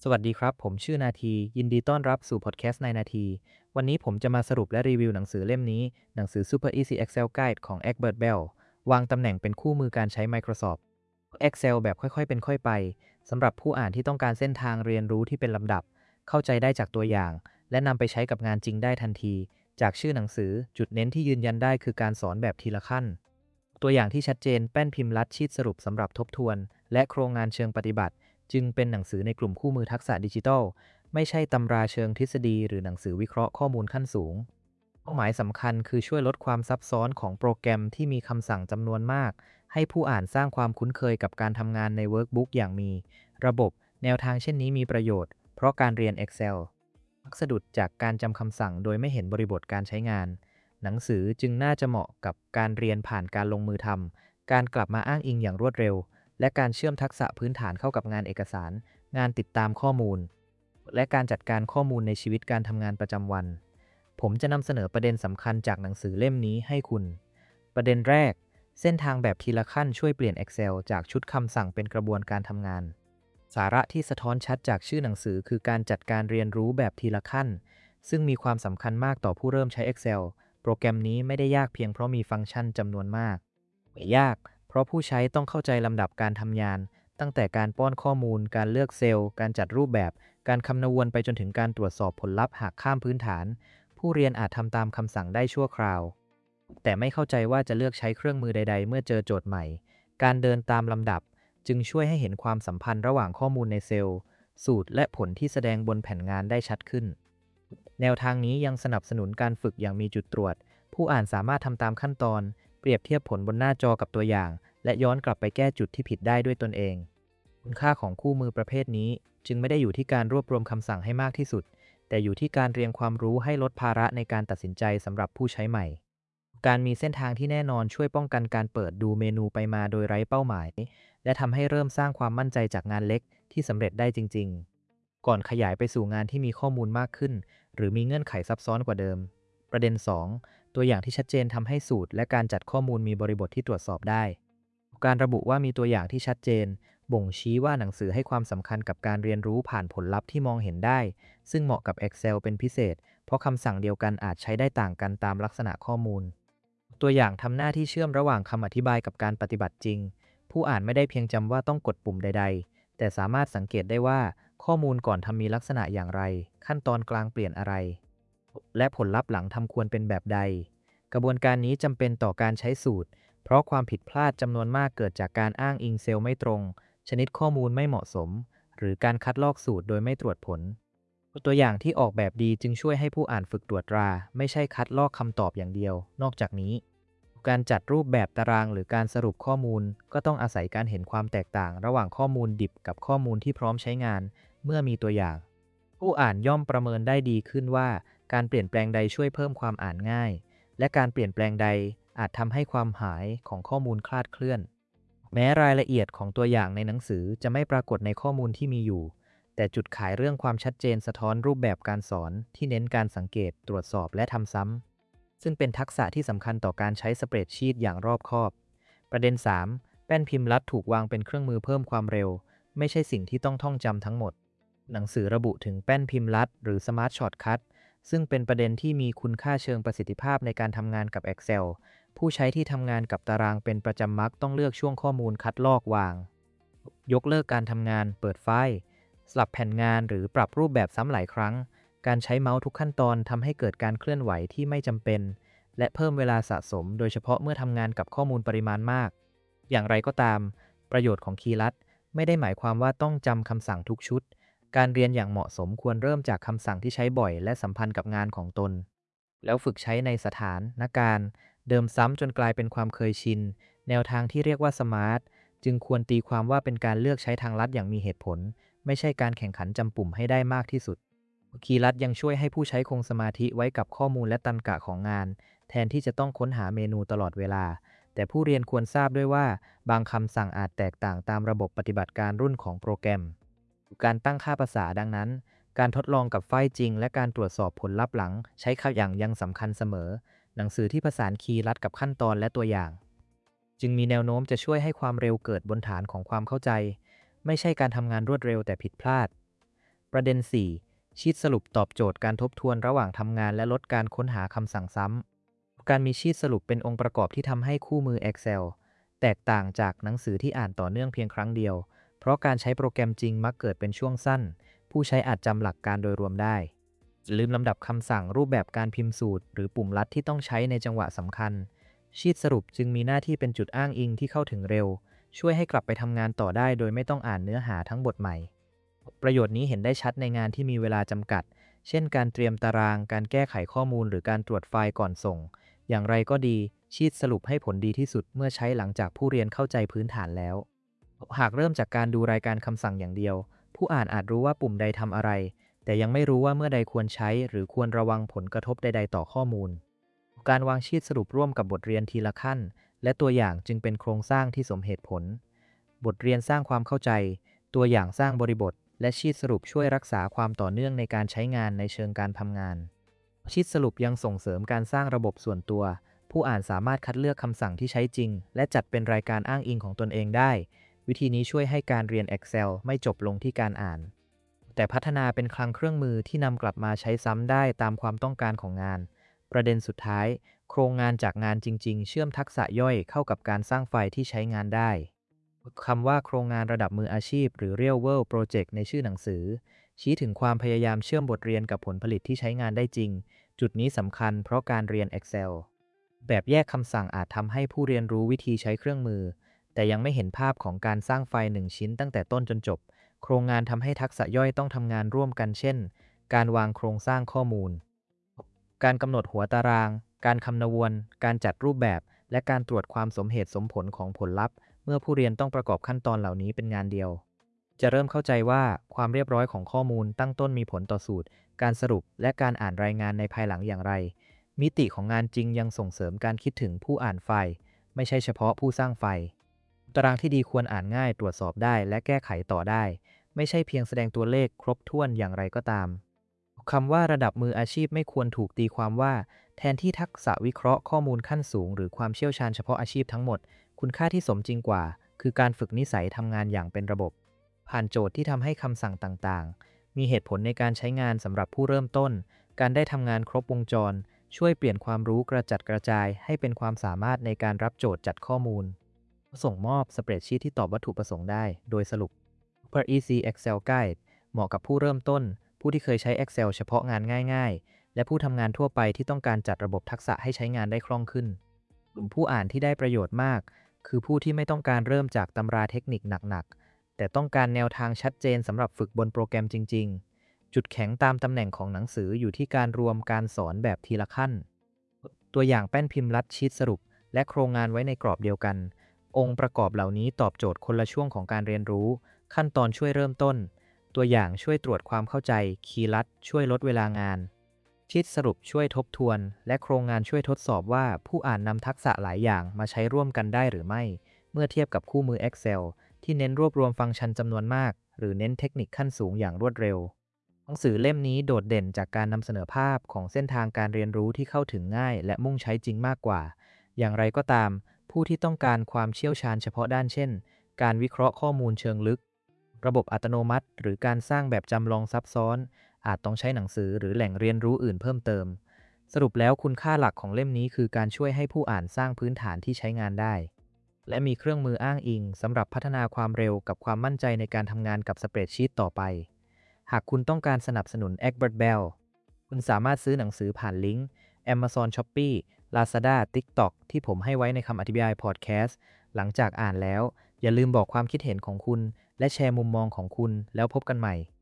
สวัสดีครับผมชื่อนาทียินดีต้อนรับสู่พอดแคสต์ในนาทีวันนี้ผมจะมาสรุปและรีวิวหนังสือเล่มนี้หนังสือ Super Easy Excel Guide ของ Egbert Bell วางตำแหน่งเป็นคู่มือการใช้ Microsoft Excel แบบค่อยๆเป็นค่อยไปสำหรับผู้อ่านที่ต้องการเส้นทางเรียนรู้ที่เป็นลำดับเข้าใจได้จากตัวอย่างและนำไปใช้กับงานจริงได้ทันทีจากชื่อหนังสือจุดเน้นที่ยืนยันได้คือการสอนแบบทีละขั้นตัวอย่างที่ชัดเจนแป้นพิมพ์ลัดชีทสรุปสำหรับทบทวนและโครงงานเชิงปฏิบัติ จึงเป็นหนังสือในกลุ่มคู่มือทักษะดิจิทัลไม่ใช่ตำราเชิงทฤษฎีหรือหนังสือวิเคราะห์ข้อมูลขั้นสูงเป้าหมายสำคัญคือช่วยลดความซับซ้อนของโปรแกรมที่มีคำสั่งจำนวนมากให้ผู้อ่านสร้างความคุ้นเคยกับการทำงานในเวิร์กบุ๊กอย่างมีระบบแนวทางเช่นนี้มีประโยชน์เพราะการเรียน Excel มักสะดุดจากการจำคำสั่งโดยไม่เห็นบริบทการใช้งานหนังสือจึงน่าจะเหมาะกับการเรียนผ่านการลงมือทำการกลับมาอ้างอิงอย่างรวดเร็ว และการเชื่อมทักษะพื้นฐานเข้ากับงานเอกสาร งานติดตามข้อมูล และการจัดการข้อมูลในชีวิตการทำงานประจำวัน ผมจะนำเสนอประเด็นสำคัญจากหนังสือเล่มนี้ให้คุณ ประเด็นแรก เส้นทางแบบทีละขั้นช่วยเปลี่ยน Excel จากชุดคำสั่งเป็นกระบวนการทำงาน สาระที่สะท้อนชัดจากชื่อหนังสือคือการจัดการเรียนรู้แบบทีละขั้น ซึ่งมีความสำคัญมากต่อผู้เริ่มใช้ Excel โปรแกรมนี้ไม่ได้ยากเพียงเพราะมีฟังก์ชันจำนวนมากแต่ยากเพราะผู้ใช้ต้องเข้าใจลำดับการทำงานตั้งแต่การป้อนข้อมูล การเลือกเซลล์ การจัดรูปแบบ การคำนวณไปจนถึงการตรวจสอบผลลัพธ์หากข้ามพื้นฐาน ผู้เรียนอาจทำตามคำสั่งได้ชั่วคราว แต่ไม่เข้าใจว่าจะเลือกใช้เครื่องมือใดๆเมื่อเจอโจทย์ใหม่ การเดินตามลำดับจึงช่วยให้เห็นความสัมพันธ์ระหว่างข้อมูลในเซลล์ สูตรและผลที่แสดงบนแผ่นงานได้ชัดขึ้น แนวทางนี้ยังสนับสนุนการฝึกอย่างมีจุดตรวจ ผู้อ่านสามารถทำตามขั้นตอน เปรียบเทียบผลบนหน้าจอกับตัวอย่าง และย้อนกลับไปแก้จุดที่ผิดได้ด้วยตนเอง คุณค่าของคู่มือประเภทนี้จึงไม่ได้อยู่ที่การรวบรวมคำสั่งให้มากที่สุด แต่อยู่ที่การเรียงความรู้ให้ลดภาระในการตัดสินใจสำหรับผู้ใช้ใหม่ การมีเส้นทางที่แน่นอนช่วยป้องกันการเปิดดูเมนูไปมาโดยไร้เป้าหมาย และทำให้เริ่มสร้างความมั่นใจจากงานเล็กที่สำเร็จได้จริงๆ ก่อนขยายไปสู่งานที่มีข้อมูลมากขึ้น หรือมีเงื่อนไขซับซ้อนกว่าเดิม ประเด็น 2 ตัวอย่างที่ชัดเจนทำให้สูตรและการจัดข้อมูลมีบริบทที่ตรวจสอบได้ การระบุว่ามีตัวอย่างที่ชัดเจนบ่งชี้ว่าหนังสือให้ความสำคัญกับการเรียนรู้ผ่านผลลัพธ์ที่มองเห็นได้ ซึ่งเหมาะกับ Excel เป็นพิเศษ เพราะคำสั่งเดียวกันอาจใช้ได้ต่างกันตามลักษณะข้อมูล ตัวอย่างทำหน้าที่เชื่อมระหว่างคำอธิบายกับการปฏิบัติจริง ผู้อ่านไม่ได้เพียงจำว่าต้องกดปุ่มใดๆ แต่สามารถสังเกตได้ว่าข้อมูลก่อนทำมีลักษณะอย่างไร ขั้นตอนกลางเปลี่ยนอะไร และผลลัพธ์หลังทำควรเป็นแบบใด กระบวนการนี้จำเป็นต่อการใช้สูตร เพราะความผิดพลาดจำนวนมากเกิดจากการอ้างอิงเซลล์ไม่ตรง ชนิดข้อมูลไม่เหมาะสม หรือการคัดลอกสูตรโดยไม่ตรวจผล ตัวอย่างที่ออกแบบดีจึงช่วยให้ผู้อ่านฝึกตรวจตรา ไม่ใช่คัดลอกคำตอบอย่างเดียว นอกจากนี้ การจัดรูปแบบตารางหรือการสรุปข้อมูลก็ต้องอาศัยการเห็นความแตกต่างระหว่างข้อมูลดิบกับข้อมูลที่พร้อมใช้งานเมื่อมีตัวอย่าง ผู้อ่านย่อมประเมินได้ดีขึ้นว่าการเปลี่ยนแปลงใดช่วยเพิ่มความอ่านง่ายและการเปลี่ยนแปลงใดอาจทำให้ความหายของข้อมูลคลาดเคลื่อนแม้รายละเอียดของตัวอย่างในหนังสือจะไม่ปรากฏในข้อมูลที่มีอยู่แต่จุดขายเรื่องความชัดเจนสะท้อนรูปแบบการสอนที่เน้นการสังเกตตรวจสอบและทำซ้ำซึ่งเป็นทักษะที่สำคัญต่อการใช้สเปรดชีตอย่างรอบคอบประเด็น 3 แป้นพิมพ์ลัดถูกวางเป็นเครื่องมือเพิ่มความเร็วไม่ใช่สิ่งที่ต้องท่องจำทั้งหมด หนังสือระบุถึงแป้นพิมพ์ลัดหรือ Smart Shortcut ซึ่งเป็นประเด็นที่มีคุณค่าเชิงประสิทธิภาพในการทำงานกับ Excel ผู้ใช้ที่ทำงานกับตารางเป็นประจำมักต้องเลือกช่วงข้อมูลคัดลอกวาง ยกเลิกการทำงาน เปิดไฟล์ สลับแผ่นงานหรือปรับรูปแบบซ้ำหลายครั้ง การใช้เมาส์ทุกขั้นตอนทำให้เกิดการเคลื่อนไหวที่ไม่จำเป็น และเพิ่มเวลาสะสมโดยเฉพาะเมื่อทำงานกับข้อมูลปริมาณมาก อย่างไรก็ตาม ประโยชน์ของคีย์ลัดไม่ได้หมายความว่าต้องจำคำสั่งทุกชุด การเรียนอย่างเหมาะสมควรเริ่มจากคำสั่งที่ใช้บ่อยและสัมพันธ์กับงานของตน แล้วฝึกใช้ในสถานการณ์เดิมซ้ำจนกลายเป็นความเคยชิน แนวทางที่เรียกว่าสมาร์ทจึงควรตีความว่าเป็นการเลือกใช้ทางลัดอย่างมีเหตุผล ไม่ใช่การแข่งขันจำปุ่มให้ได้มากที่สุด คีย์ลัดยังช่วยให้ผู้ใช้คงสมาธิไว้กับข้อมูลและตรรกะของงาน แทนที่จะต้องค้นหาเมนูตลอดเวลา แต่ผู้เรียนควรทราบด้วยว่าบางคำสั่งอาจแตกต่างตามระบบปฏิบัติการรุ่นของโปรแกรม การตั้งค่าภาษาดังนั้น การทดลองกับไฟล์จริงและการตรวจสอบผลลัพธ์หลังใช้ข่าวอย่างยังสำคัญเสมอ หนังสือที่ผสานคีย์ลัดกับขั้นตอนและตัวอย่าง จึงมีแนวโน้มจะช่วยให้ความเร็วเกิดบนฐานของความเข้าใจ ไม่ใช่การทำงานรวดเร็วแต่ผิดพลาดประเด็น 4. ชีทสรุปตอบโจทย์การทบทวนระหว่างทำงานและลดการค้นหาคำสั่งซ้ำการมีชีทสรุปเป็นองค์ประกอบที่ทำให้คู่มือ Excel แตกต่างจากหนังสือที่อ่านต่อเนื่องเพียงครั้งเดียวเพราะการใช้โปรแกรมจริงมักเกิดเป็นช่วงสั้นผู้ใช้อาจจำหลักการโดยรวมได้ลืมลำดับคำสั่งรูปแบบการพิมพ์สูตรหรือปุ่มลัดที่ต้องใช้ในจังหวะสำคัญชีทสรุปจึงมีหน้าที่เป็นจุดอ้างอิงที่เข้าถึงเร็วช่วยให้กลับไปทำงานต่อได้โดยไม่ต้องอ่านเนื้อหาทั้งบทใหม่ประโยชน์นี้เห็นได้ชัดในงานที่มีเวลาจำกัดเช่นการเตรียมตารางการแก้ไขข้อมูลหรือการตรวจไฟล์ก่อนส่งอย่างไรก็ดีชีทสรุปให้ผลดีที่สุดเมื่อใช้หลังจากผู้เรียนเข้าใจพื้นฐานแล้วหากเริ่มจากการดูรายการคำสั่งอย่างเดียวผู้อ่านอาจรู้ว่าปุ่มใดทำอะไรแต่ยังไม่รู้ว่าเมื่อใดควรใช้หรือควรระวังผลกระทบใดๆต่อข้อมูลการวางชีทสรุปร่วมกับบทเรียนทีละขั้นและตัวอย่างจึงเป็นโครงสร้างที่สมเหตุผลบทเรียนสร้างความเข้าใจตัวอย่างสร้างบริบทและชีทสรุปช่วยรักษาความต่อเนื่องในการใช้งานในเชิงการทำงานชีทสรุปยังส่งเสริมการสร้างระบบส่วนตัวผู้อ่านสามารถคัดเลือกคำสั่งที่ใช้จริงและจัดเป็นรายการอ้างอิงของตนเองได้วิธีนี้ช่วยให้การเรียน Excel ไม่จบลงที่การอ่านแต่พัฒนาเป็นคลังเครื่องมือที่นำกลับมาใช้ซ้ำได้ตามความต้องการของงานประเด็นสุดท้ายโครงงานจากงานจริงๆเชื่อมทักษะย่อยเข้ากับการสร้างไฟล์ที่ใช้งานได้คำว่าโครงงานระดับมืออาชีพหรือ Real World Project ในชื่อหนังสือชี้ถึงความพยายามเชื่อมบทเรียนกับผลผลิตที่ใช้งานได้จริงจุดนี้สำคัญเพราะการเรียน Excel แบบแยกคำสั่งอาจทำให้ผู้เรียนรู้วิธีใช้เครื่องมือแต่ยังไม่เห็นภาพของการสร้างไฟล์1ชิ้นตั้งแต่ต้นจนจบโครงงานทำให้ทักษะย่อยต้องทำงานร่วมกันเช่นการวางโครงสร้างข้อมูลการกำหนดหัวตารางการคำนวณการจัดรูปแบบและการตรวจความสมเหตุสมผลของผลลัพธ์เมื่อผู้เรียนต้องประกอบขั้นตอนเหล่านี้เป็นงานเดียวจะเริ่มเข้าใจว่าความเรียบร้อยของข้อมูลตั้งต้นมีผลต่อสูตรการสรุปและการอ่านรายงานในภายหลังอย่างไรมิติของงานจริงยังส่งเสริมการคิดถึงผู้อ่านไฟล์ไม่ใช่เฉพาะผู้สร้างไฟล์ตารางที่ดีควรอ่านง่ายตรวจสอบได้และแก้ไขต่อได้ไม่ใช่เพียงแสดงตัวเลขครบถ้วนอย่างไรก็ตามคำว่าระดับมืออาชีพไม่ควรถูกตีความว่าแทนที่ทักษะวิเคราะห์ข้อมูลขั้นสูงหรือความเชี่ยวชาญเฉพาะอาชีพทั้งหมดคุณค่าที่สมจริงกว่าคือการฝึกนิสัยทำงานอย่างเป็นระบบผ่านโจทย์ที่ทำให้คำสั่งต่างๆมีเหตุผลในการใช้งานสำหรับผู้เริ่มต้นการได้ทำงานครบวงจรช่วยเปลี่ยนความรู้กระจัดกระจายให้เป็นความสามารถในการรับโจทย์จัดข้อมูลส่งมอบสเปรดชีทที่ตอบวัตถุประสงค์ได้โดยสรุป Per Easy Excel Guide เหมาะกับผู้เริ่มต้นผู้ที่เคยใช้ Excel เฉพาะงานง่ายๆและผู้ทำงานทั่วไปที่ต้องการจัดระบบทักษะให้ใช้งานได้คล่องขึ้นกลุ่มผู้อ่านที่ได้ประโยชน์มากคือผู้ที่ไม่ต้องการเริ่มจากตำราเทคนิคหนักๆแต่ต้องการแนวทางชัดเจนสำหรับฝึกบนโปรแกรมจริงๆจุดแข็งตามตำแหน่งของหนังสืออยู่ที่การรวมการสอนแบบทีละขั้นตัวอย่างแป้นพิมพ์ลัดชีทสรุปและโครงงานไว้ในกรอบเดียวกันองค์ประกอบเหล่านี้ตอบโจทย์คนละช่วงของการเรียนรู้ขั้นตอนช่วยเริ่มต้นตัวอย่างช่วยตรวจความเข้าใจคีย์ลัดช่วยลดเวลางานชีทสรุปช่วยทบทวนและโครงงานช่วยทดสอบว่าผู้อ่านนำทักษะหลายอย่างมาใช้ร่วมกันได้หรือไม่เมื่อเทียบกับคู่มือ Excel ที่เน้นรวบรวมฟังก์ชันจำนวนมากหรือเน้นเทคนิคขั้นสูงอย่างรวดเร็วหนังสือเล่มนี้โดดเด่นจากการนำเสนอภาพของเส้นทางการเรียนรู้ที่เข้าถึงง่ายและมุ่งใช้จริงมากกว่าอย่างไรก็ตามผู้ที่ต้องการความเชี่ยวชาญเฉพาะด้านเช่นการวิเคราะห์ข้อมูลเชิงลึกระบบอัตโนมัติหรือการสร้างแบบจำลองซับซ้อนอาจต้องใช้หนังสือหรือแหล่งเรียนรู้อื่นเพิ่มเติมสรุปแล้วคุณค่าหลักของเล่มนี้คือการช่วยให้ผู้อ่านสร้างพื้นฐานที่ใช้งานได้และมีเครื่องมืออ้างอิงสำหรับพัฒนาความเร็วกับความมั่นใจในการทำงานกับสเปรดชีตต่อไปหากคุณต้องการสนับสนุน Egbert Bell คุณสามารถซื้อหนังสือผ่านลิงก์ Amazon Shopee Lazada TikTok ที่ผมให้ไว้ในคำอธิบายพอดแคสต์หลังจากอ่านแล้วอย่าลืมบอกความคิดเห็นของคุณและแชร์มุมมองของคุณแล้วพบกันใหม่